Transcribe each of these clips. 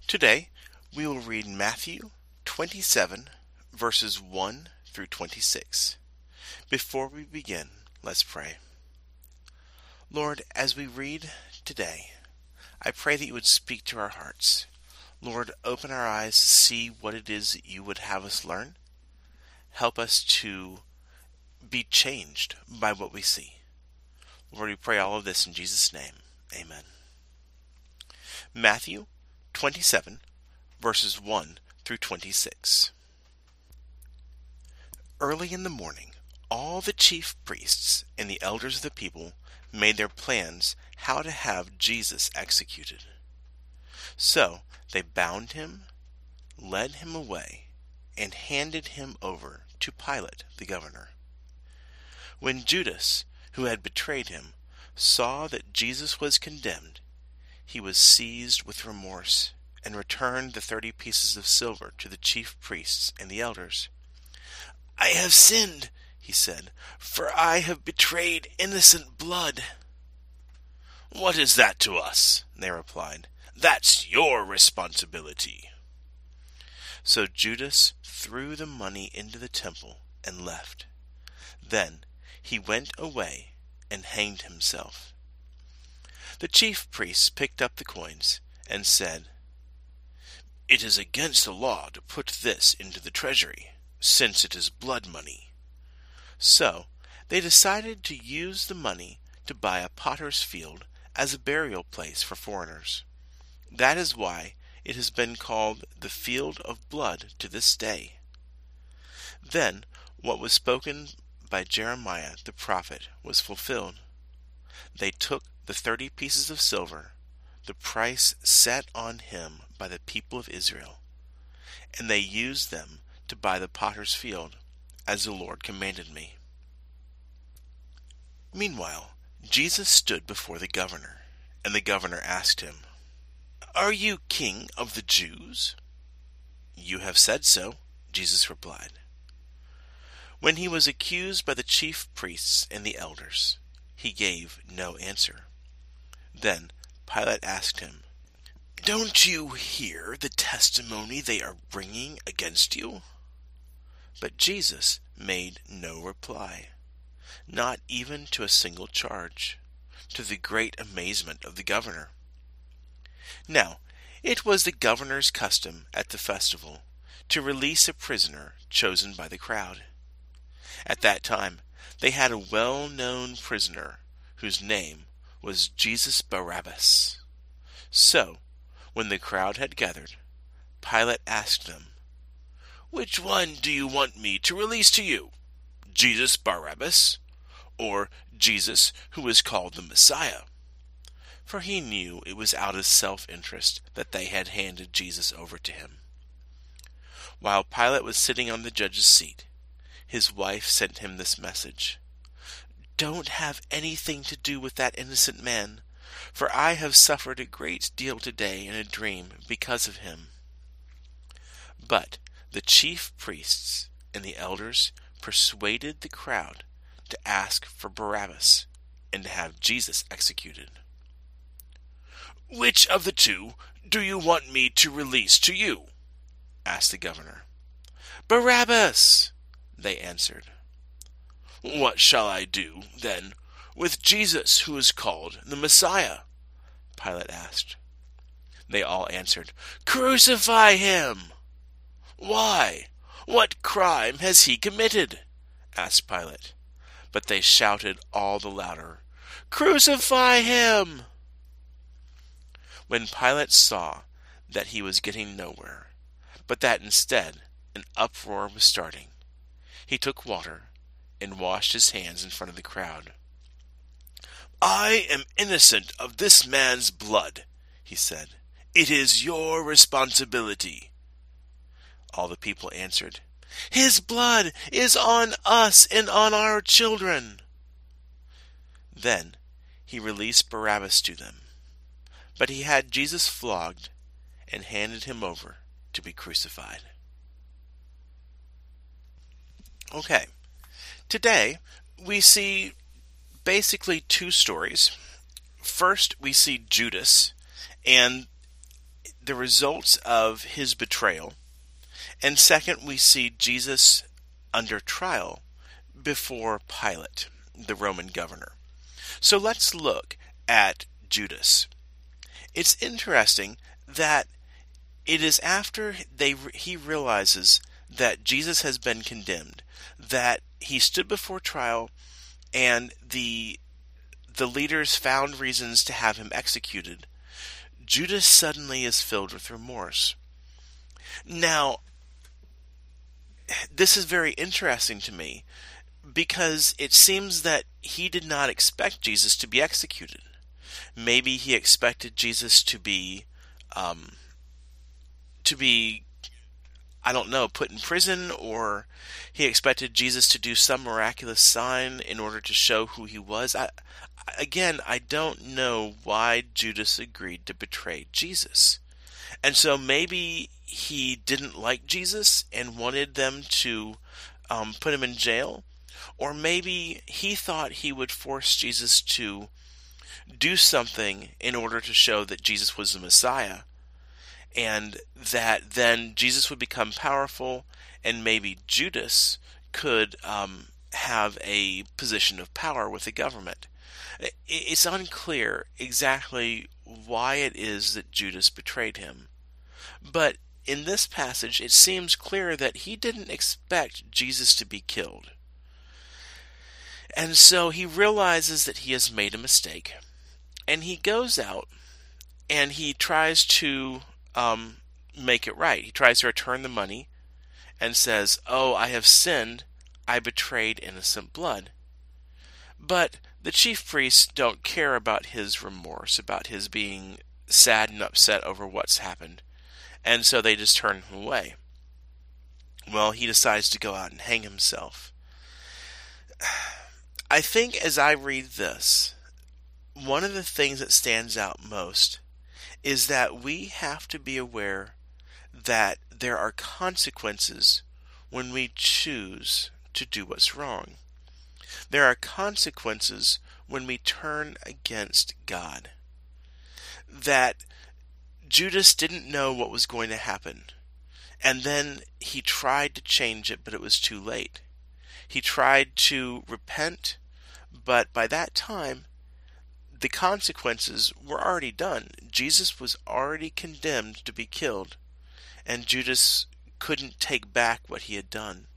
Today, we will read Matthew 27, verses 1 through 26. Before we begin, let's pray. Lord, as we read today, I pray that you would speak to our hearts. Lord, open our eyes to see what it is that you would have us learn. Help us to be changed by what we see. Lord, we pray all of this in Jesus' name. Amen. Matthew 27, verses 1 through 26. Early in the morning, all the chief priests and the elders of the people made their plans how to have Jesus executed. So they bound him, led him away, and handed him over to Pilate the governor. When Judas, who had betrayed him, saw that Jesus was condemned, he was seized with remorse and returned the 30 pieces of silver to the chief priests and the elders. "I have sinned," he said, "for I have betrayed innocent blood." "What is that to us?" they replied. "That's your responsibility." So Judas threw the money into the temple and left. Then he went away and hanged himself. The chief priests picked up the coins and said, "It is against the law to put this into the treasury, since it is blood money." So they decided to use the money to buy a potter's field as a burial place for foreigners. That is why it has been called the Field of Blood to this day. Then what was spoken by Jeremiah the prophet was fulfilled. They took the 30 pieces of silver, the price set on him by the people of Israel, and they used them to buy the potter's field, as the Lord commanded me. Meanwhile, Jesus stood before the governor, and the governor asked him, "Are you king of the Jews?" "You have said so," Jesus replied. When he was accused by the chief priests and the elders, he gave no answer. Then Pilate asked him, "Don't you hear the testimony they are bringing against you?" But Jesus made no reply, not even to a single charge, to the great amazement of the governor. Now, it was the governor's custom at the festival to release a prisoner chosen by the crowd. At that time, they had a well-known prisoner whose name was Jesus Barabbas. So, when the crowd had gathered, Pilate asked them, "Which one do you want me to release to you? Jesus Barabbas, or Jesus who is called the Messiah?" For he knew it was out of self-interest that they had handed Jesus over to him. While Pilate was sitting on the judge's seat, his wife sent him this message: "Don't have anything to do with that innocent man, for I have suffered a great deal today in a dream because of him." But the chief priests and the elders persuaded the crowd to ask for Barabbas and to have Jesus executed. "Which of the two do you want me to release to you?" asked the governor. "Barabbas," they answered. "What shall I do, then, with Jesus who is called the Messiah?" Pilate asked. They all answered, "Crucify him!" "Why? What crime has he committed?" asked Pilate. But they shouted all the louder, "Crucify him!" When Pilate saw that he was getting nowhere, but that instead an uproar was starting, he took water and washed his hands in front of the crowd. "I am innocent of this man's blood," he said. "It is your responsibility." All the people answered, "His blood is on us and on our children." Then he released Barabbas to them, but he had Jesus flogged and handed him over to be crucified. Okay, today we see basically two stories. First, we see Judas and the results of his betrayal. And second, we see Jesus under trial before Pilate, the Roman governor. So let's look at Judas. It's interesting that it is after he realizes that Jesus has been condemned, that he stood before trial, and the leaders found reasons to have him executed. Judas suddenly is filled with remorse. Now, this is very interesting to me, because it seems that he did not expect Jesus to be executed. Maybe he expected Jesus to be, I don't know, put in prison, or he expected Jesus to do some miraculous sign in order to show who he was. I don't know why Judas agreed to betray Jesus. And so maybe he didn't like Jesus and wanted them to put him in jail. Or maybe he thought he would force Jesus to do something in order to show that Jesus was the Messiah, and that then Jesus would become powerful, and maybe Judas could have a position of power with the government. It's unclear exactly why it is that Judas betrayed him. But in this passage, it seems clear that he didn't expect Jesus to be killed. And so he realizes that he has made a mistake. And he goes out and he tries to make it right. He tries to return the money and says, "Oh, I have sinned. I betrayed innocent blood." But the chief priests don't care about his remorse, about his being sad and upset over what's happened. And so they just turn him away. Well, he decides to go out and hang himself. I think as I read this, one of the things that stands out most is that we have to be aware that there are consequences when we choose to do what's wrong. There are consequences when we turn against God. That Judas didn't know what was going to happen, and then he tried to change it, but it was too late. He tried to repent, but by that time, the consequences were already done. Jesus was already condemned to be killed, and Judas couldn't take back what he had done.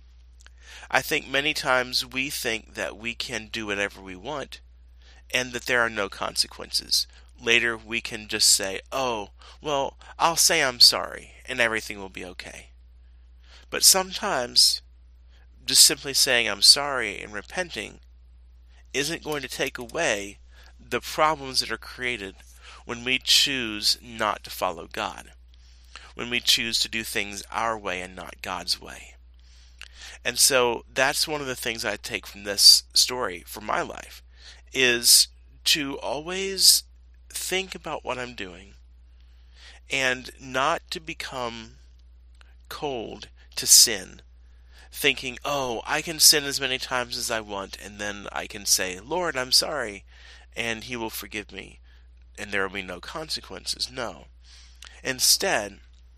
I think many times we think that we can do whatever we want, and that there are no consequences. Later we can just say, "Oh, well, I'll say I'm sorry, and everything will be okay." But sometimes, just simply saying I'm sorry and repenting isn't going to take away the problems that are created when we choose not to follow God, when we choose to do things our way and not God's way. And so that's one of the things I take from this story for my life, is to always think about what I'm doing and not to become cold to sin, thinking, "Oh, I can sin as many times as I want, and then I can say, 'Lord, I'm sorry,' and He will forgive me, and there will be no consequences." No. Instead,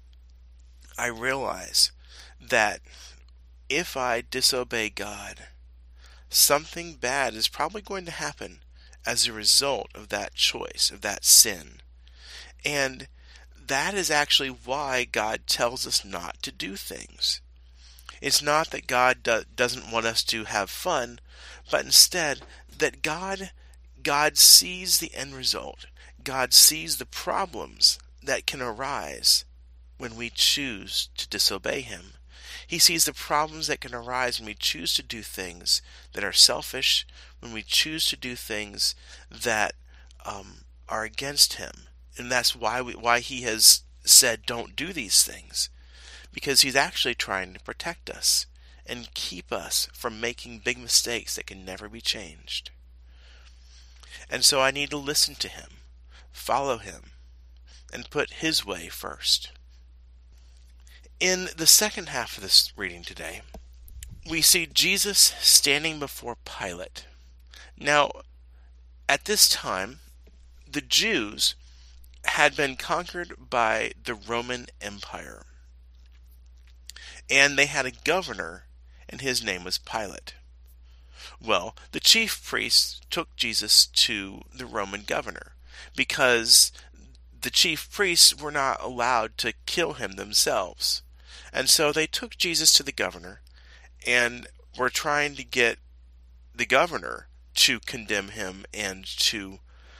I realize that if I disobey God, something bad is probably going to happen as a result of that choice, of that sin. And that is actually why God tells us not to do things. It's not that God doesn't want us to have fun, but instead that God sees the end result. God sees the problems that can arise when we choose to disobey Him. He sees the problems that can arise when we choose to do things that are selfish, when we choose to do things that are against Him. And that's why He has said, "Don't do these things." Because He's actually trying to protect us and keep us from making big mistakes that can never be changed. And so I need to listen to Him, follow Him, and put His way first. In the second half of this reading today, we see Jesus standing before Pilate. Now, at this time, the Jews had been conquered by the Roman Empire, and they had a governor, and his name was Pilate. Well, the chief priests took Jesus to the Roman governor because the chief priests were not allowed to kill him themselves. And so they took Jesus to the governor and were trying to get the governor to condemn him and to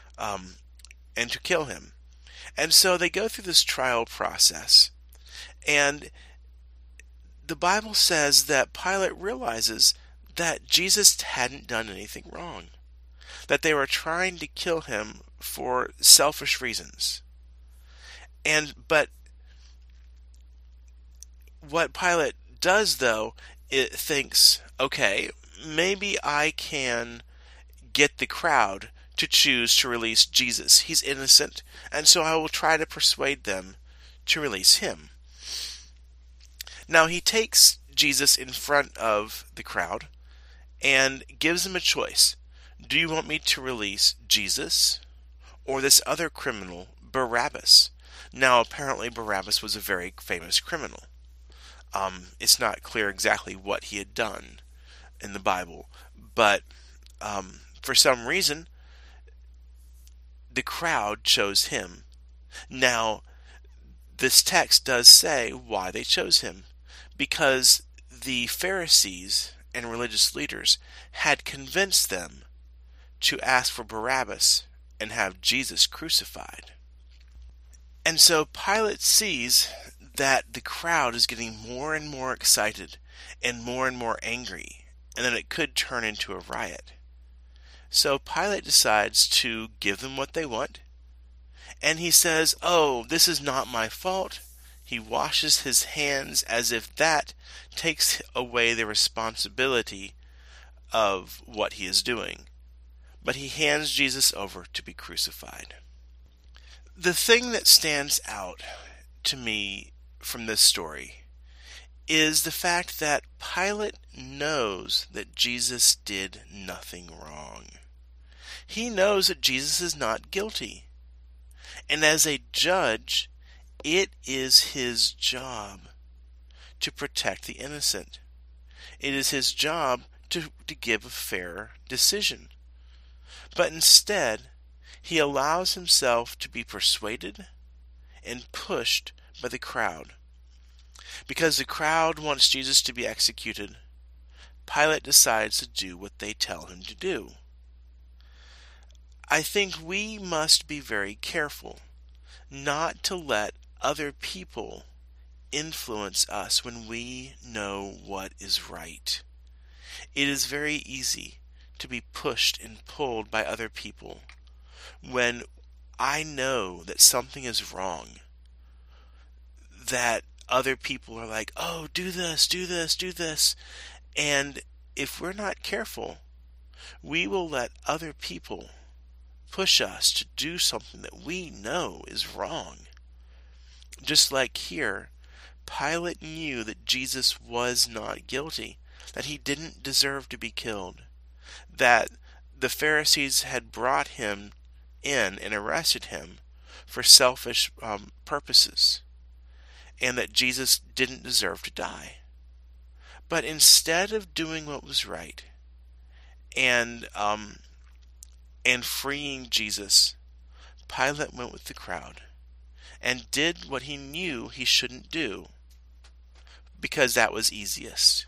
kill him. And so they go through this trial process. And the Bible says that Pilate realizes that Jesus hadn't done anything wrong, that they were trying to kill him for selfish reasons. But what Pilate does, though, it thinks, okay, maybe I can get the crowd to choose to release Jesus. He's innocent, and so I will try to persuade them to release him. Now he takes Jesus in front of the crowd and gives them a choice. Do you want me to release Jesus or this other criminal, Barabbas? Now apparently Barabbas was a very famous criminal. It's not clear exactly what he had done in the Bible, but for some reason the crowd chose him. Now this text does say why they chose him, because the Pharisees and religious leaders had convinced them to ask for Barabbas and have Jesus crucified. And so Pilate sees that the crowd is getting more and more excited and more angry, and that it could turn into a riot. So Pilate decides to give them what they want, and he says, "Oh, this is not my fault." He washes his hands as if that takes away the responsibility of what he is doing. But he hands Jesus over to be crucified. The thing that stands out to me from this story is the fact that Pilate knows that Jesus did nothing wrong. He knows that Jesus is not guilty. And as a judge, it is his job to protect the innocent. It is his job to give a fair decision. But instead, he allows himself to be persuaded and pushed by the crowd. Because the crowd wants Jesus to be executed, Pilate decides to do what they tell him to do. I think we must be very careful not to let other people influence us when we know what is right. It is very easy to be pushed and pulled by other people when I know that something is wrong, that other people are like, "Oh, do this, do this, do this." And if we're not careful, we will let other people push us to do something that we know is wrong. Just like here, Pilate knew that Jesus was not guilty, that he didn't deserve to be killed, that the Pharisees had brought him in and arrested him for selfish purposes, and that Jesus didn't deserve to die. But instead of doing what was right and freeing Jesus, Pilate went with the crowd and did what he knew he shouldn't do, because that was easiest.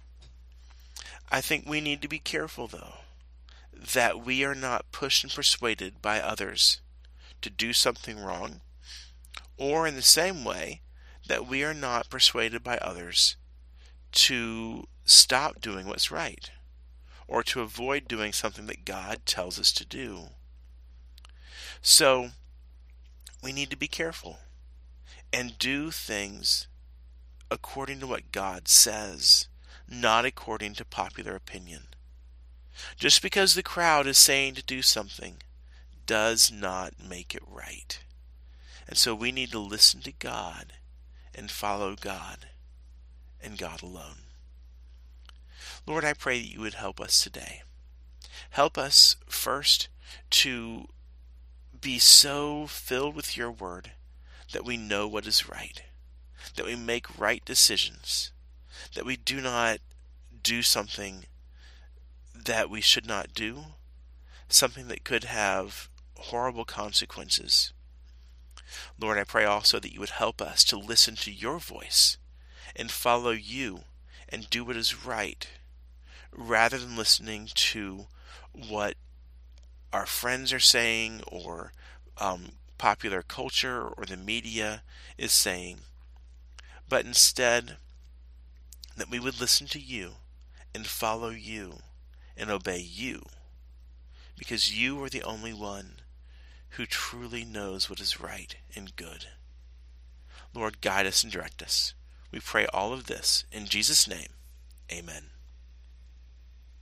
I think we need to be careful, though, that we are not pushed and persuaded by others to do something wrong, or in the same way that we are not persuaded by others to stop doing what's right, or to avoid doing something that God tells us to do. So, we need to be careful and do things according to what God says, not according to popular opinion. Just because the crowd is saying to do something does not make it right. And so we need to listen to God and follow God and God alone. Lord, I pray that you would help us today. Help us first to be so filled with your word that we know what is right, that we make right decisions, that we do not do something that we should not do, something that could have horrible consequences. Lord, I pray also that you would help us to listen to your voice and follow you and do what is right, rather than listening to what our friends are saying or popular culture or the media is saying, but instead that we would listen to you and follow you and obey you, because you are the only one who truly knows what is right and good. Lord, guide us and direct us. We pray all of this in Jesus' name. Amen.